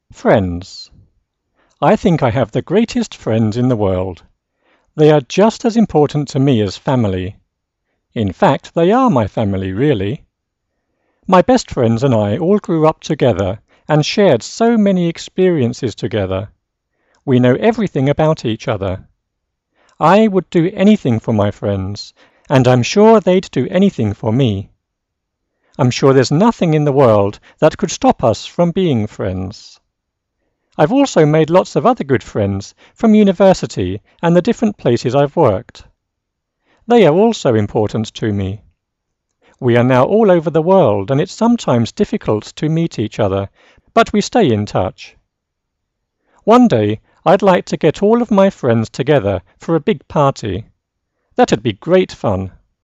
Friends. I think I have the greatest friends in the world. They are just as important to me as family. In fact, they are my family, really. My best friends and I all grew up together and shared so many experiences together. We know everything about each other. I would do anything for my friends, and I'm sure they'd do anything for me. I'm sure there's nothing in the world that could stop us from being friends. I've also made lots of other good friends from university and the different places I've worked. They are also important to me. We are now all over the world, and it's sometimes difficult to meet each other, but we stay in touch. One day, I'd like to get all of my friends together for a big party. That'd be great fun.